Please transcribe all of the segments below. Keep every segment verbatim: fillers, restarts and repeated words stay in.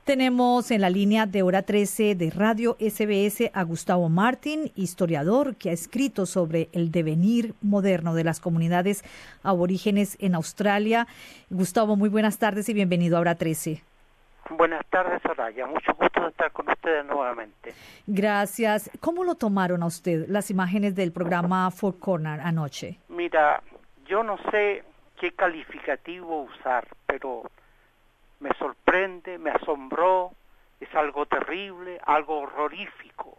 Tenemos en la línea de Hora trece de Radio S B S a Gustavo Martin, historiador que ha escrito sobre el devenir moderno de las comunidades aborígenes en Australia. Gustavo, muy buenas tardes y bienvenido a Hora trece. Buenas tardes, Soraya. Mucho gusto de estar con ustedes nuevamente. Gracias. ¿Cómo lo tomaron a usted las imágenes del programa Four Corners anoche? Mira, yo no sé qué calificativo usar, pero me sorprende, me asombró, es algo terrible, algo horrorífico.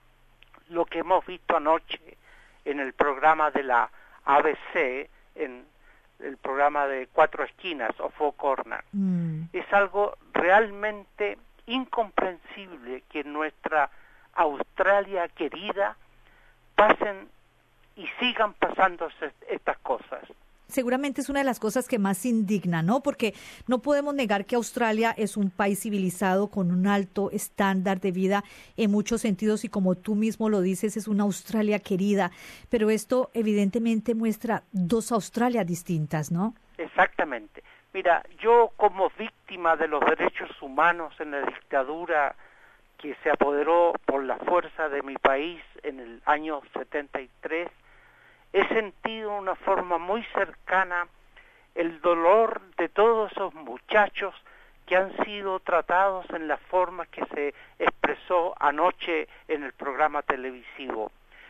Lo que hemos visto anoche en el programa de la A B C, en el programa de Cuatro Esquinas o Four Corners, mm. es algo realmente incomprensible que en nuestra Australia querida pasen y sigan pasándose estas cosas. Seguramente es una de las cosas que más indigna, ¿no? Porque no podemos negar que Australia es un país civilizado con un alto estándar de vida en muchos sentidos y como tú mismo lo dices, es una Australia querida. Pero esto evidentemente muestra dos Australias distintas, ¿no? Exactamente. Mira, yo como víctima de los derechos humanos en la dictadura que se apoderó por la fuerza de mi país en el año setenta y tres, he sentido de una forma muy cercana el dolor de todos esos muchachos que han sido tratados en la forma que se expresó anoche en el programa televisivo.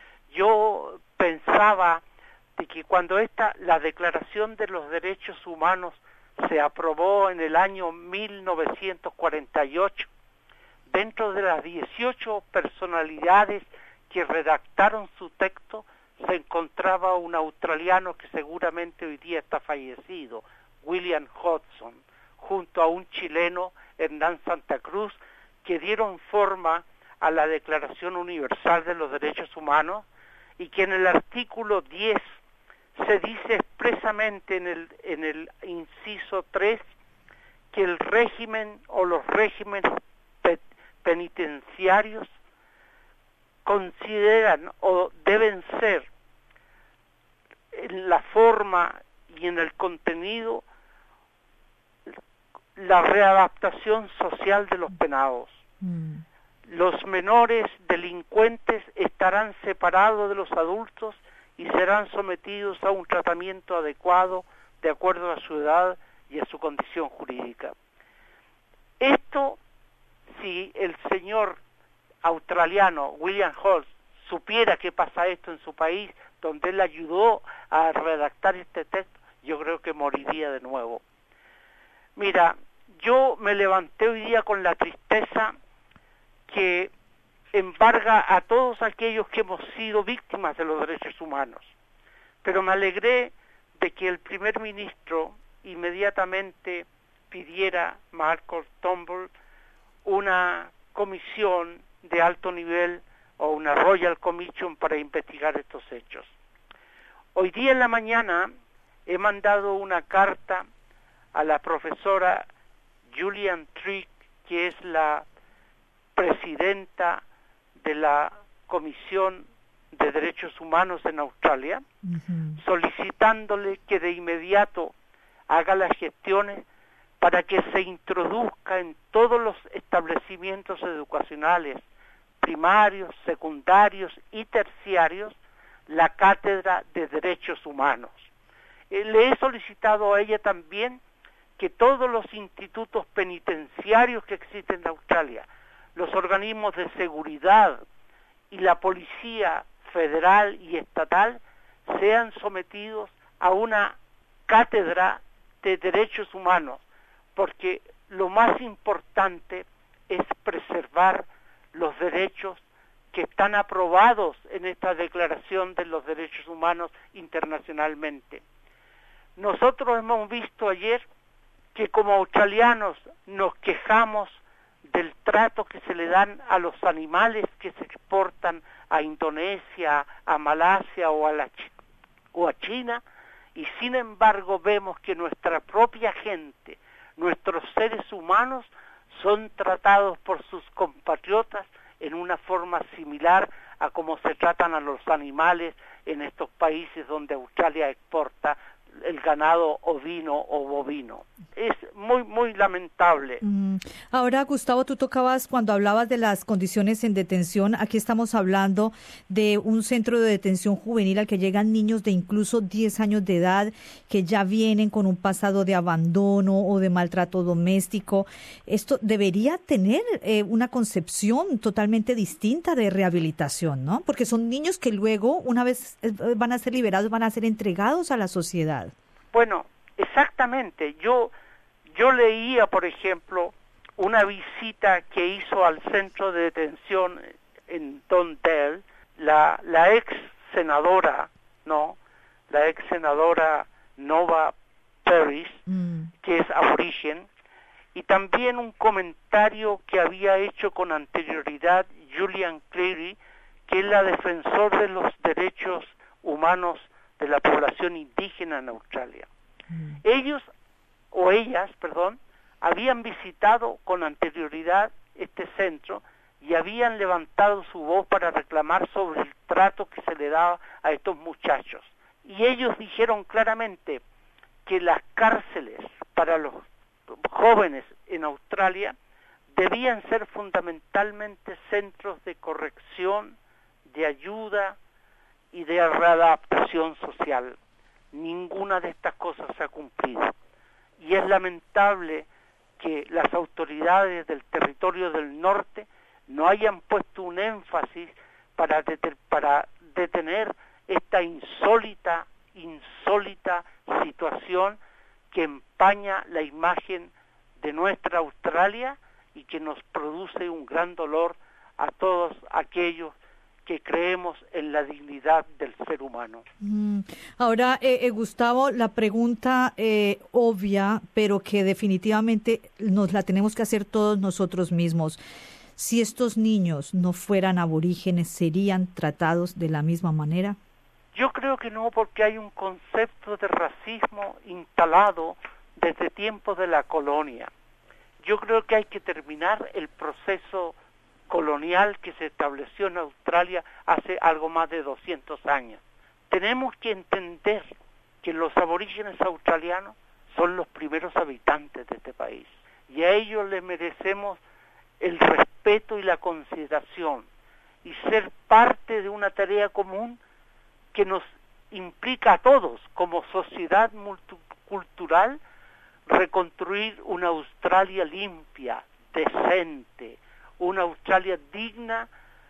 Yo pensaba de que cuando esta, la Declaración de los Derechos Humanos se aprobó en el año mil novecientos cuarenta y ocho, dentro de las dieciocho personalidades que redactaron su texto, se encontraba un australiano que seguramente hoy día está fallecido, William Hodgson, junto a un chileno, Hernán Santa Cruz, que dieron forma a la Declaración Universal de los Derechos Humanos y que en el artículo diez se dice expresamente en el, en el inciso tres que el régimen o los regímenes pe- penitenciarios consideran o deben ser en la forma y en el contenido la readaptación social de los penados. Mm. Los menores delincuentes estarán separados de los adultos y serán sometidos a un tratamiento adecuado de acuerdo a su edad y a su condición jurídica. Esto, si el señor australiano William Hodgson supiera que pasa esto en su país, donde él ayudó a redactar este texto, yo creo que moriría de nuevo. Mira, yo me levanté hoy día con la tristeza que embarga a todos aquellos que hemos sido víctimas de los derechos humanos, pero me alegré de que el primer ministro inmediatamente pidiera, Malcolm Turnbull, una comisión de alto nivel o una Royal Commission para investigar estos hechos. Hoy día en la mañana he mandado una carta a la profesora Julian Trigg, que es la presidenta de la Comisión de Derechos Humanos en Australia, uh-huh. solicitándole que de inmediato haga las gestiones para que se introduzca en todos los establecimientos educacionales, primarios, secundarios y terciarios, la cátedra de derechos humanos. Eh, le he solicitado a ella también que todos los institutos penitenciarios que existen en Australia, los organismos de seguridad y la policía federal y estatal sean sometidos a una cátedra de derechos humanos, porque lo más importante es preservar los derechos que están aprobados en esta Declaración de los Derechos Humanos internacionalmente. Nosotros hemos visto ayer que como australianos nos quejamos del trato que se le dan a los animales que se exportan a Indonesia, a Malasia o a, la Ch- o a China, y sin embargo vemos que nuestra propia gente, nuestros seres humanos, son tratados por sus compatriotas en una forma similar a como se tratan a los animales en estos países donde Australia exporta el ganado ovino o bovino. Es muy, muy lamentable. Mm. Ahora, Gustavo, tú tocabas cuando hablabas de las condiciones en detención. Aquí estamos hablando de un centro de detención juvenil al que llegan niños de incluso diez años de edad que ya vienen con un pasado de abandono o de maltrato doméstico. Esto debería tener eh, una concepción totalmente distinta de rehabilitación, ¿no? Porque son niños que luego, una vez van a ser liberados, van a ser entregados a la sociedad. Bueno, exactamente. Yo yo leía, por ejemplo, una visita que hizo al centro de detención en Don Dale la la ex senadora, ¿no? La ex senadora Nova Perris, mm. que es aborigen, y también un comentario que había hecho con anterioridad Julian Cleary, que es la defensor de los derechos humanos de la población indígena en Australia. Mm. Ellos, o ellas, perdón, habían visitado con anterioridad este centro y habían levantado su voz para reclamar sobre el trato que se le daba a estos muchachos. Y ellos dijeron claramente que las cárceles para los jóvenes en Australia debían ser fundamentalmente centros de corrección, de ayuda y de readaptación social. Ninguna de estas cosas se ha cumplido. Y es lamentable que las autoridades del territorio del norte no hayan puesto un énfasis para, deter, para detener esta insólita, insólita situación que empaña la imagen de nuestra Australia y que nos produce un gran dolor a todos aquellos que creemos en la dignidad del ser humano. Mm. Ahora, eh, eh, Gustavo, la pregunta eh, obvia, pero que definitivamente nos la tenemos que hacer todos nosotros mismos. Si estos niños no fueran aborígenes, ¿serían tratados de la misma manera? Yo creo que no, porque hay un concepto de racismo instalado desde tiempos de la colonia. Yo creo que hay que terminar el proceso colonial que se estableció en Australia hace algo más de doscientos años. Tenemos que entender que los aborígenes australianos son los primeros habitantes de este país y a ellos les merecemos el respeto y la consideración y ser parte de una tarea común que nos implica a todos como sociedad multicultural reconstruir una Australia limpia, decente, una Australia digna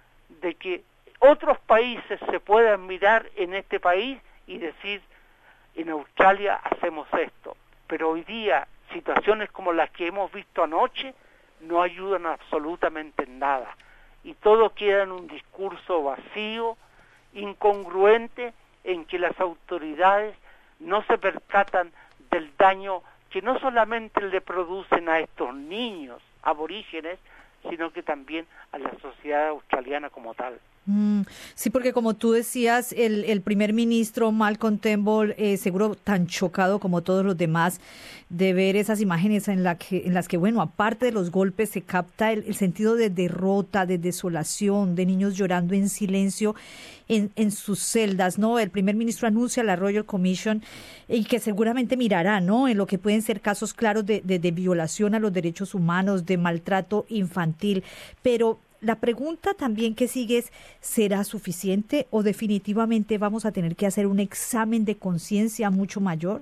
de que otros países se puedan mirar en este país y decir, en Australia hacemos esto. Pero hoy día, situaciones como las que hemos visto anoche no ayudan absolutamente en nada. Y todo queda en un discurso vacío, incongruente, en que las autoridades no se percatan del daño que no solamente le producen a estos niños aborígenes, sino que también a la sociedad australiana como tal. Mm, sí, porque como tú decías, el, el primer ministro Malcolm Turnbull, eh, seguro tan chocado como todos los demás de ver esas imágenes en, la que, en las que, bueno, aparte de los golpes se capta el, el sentido de derrota, de desolación, de niños llorando en silencio en, en sus celdas, ¿no? El primer ministro anuncia la Royal Commission y que seguramente mirará, ¿no?, en lo que pueden ser casos claros de, de, de violación a los derechos humanos, de maltrato infantil, pero la pregunta también que sigue es, ¿será suficiente o definitivamente vamos a tener que hacer un examen de conciencia mucho mayor?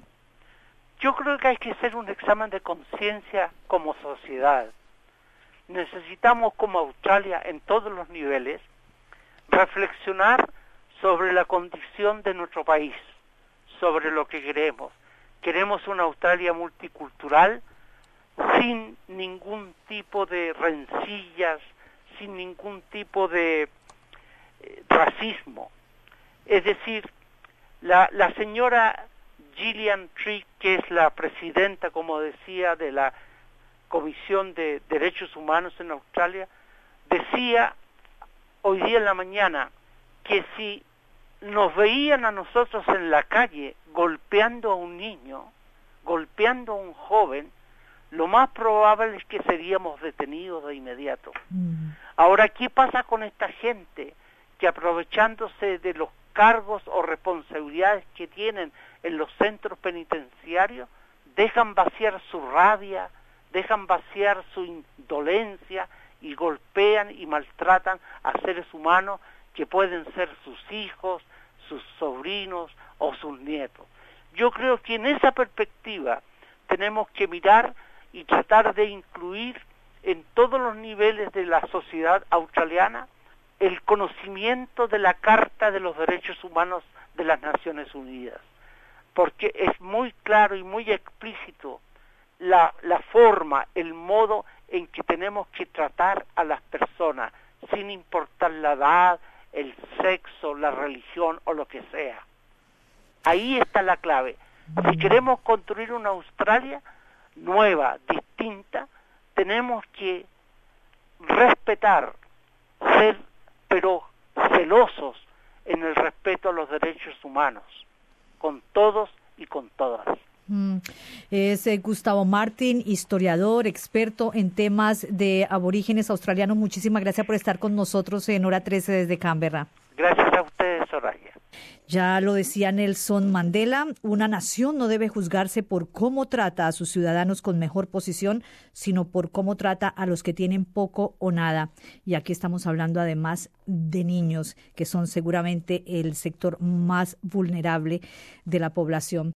Yo creo que hay que hacer un examen de conciencia como sociedad. Necesitamos como Australia en todos los niveles reflexionar sobre la condición de nuestro país, sobre lo que queremos. Queremos una Australia multicultural sin ningún tipo de rencillas, sin ningún tipo de eh, racismo. Es decir, la, la señora Gillian Trigg, que es la presidenta, como decía, de la Comisión de Derechos Humanos en Australia, decía hoy día en la mañana que si nos veían a nosotros en la calle golpeando a un niño, golpeando a un joven, lo más probable es que seríamos detenidos de inmediato. Mm. Ahora, ¿qué pasa con esta gente que aprovechándose de los cargos o responsabilidades que tienen en los centros penitenciarios dejan vaciar su rabia, dejan vaciar su indolencia y golpean y maltratan a seres humanos que pueden ser sus hijos, sus sobrinos o sus nietos. Yo creo que en esa perspectiva tenemos que mirar y tratar de incluir en todos los niveles de la sociedad australiana el conocimiento de la Carta de los Derechos Humanos de las Naciones Unidas, porque es muy claro y muy explícito la, la forma, el modo en que tenemos que tratar a las personas, sin importar la edad, el sexo, la religión o lo que sea. Ahí está la clave. Si queremos construir una Australia nueva, distinta, tenemos que respetar, ser pero celosos en el respeto a los derechos humanos, con todos y con todas. Mm. Es eh, Gustavo Martín, historiador, experto en temas de aborígenes australianos. Muchísimas gracias por estar con nosotros en Hora trece desde Canberra. Gracias a ustedes, Soraya. Ya lo decía Nelson Mandela, una nación no debe juzgarse por cómo trata a sus ciudadanos con mejor posición, sino por cómo trata a los que tienen poco o nada. Y aquí estamos hablando además de niños, que son seguramente el sector más vulnerable de la población.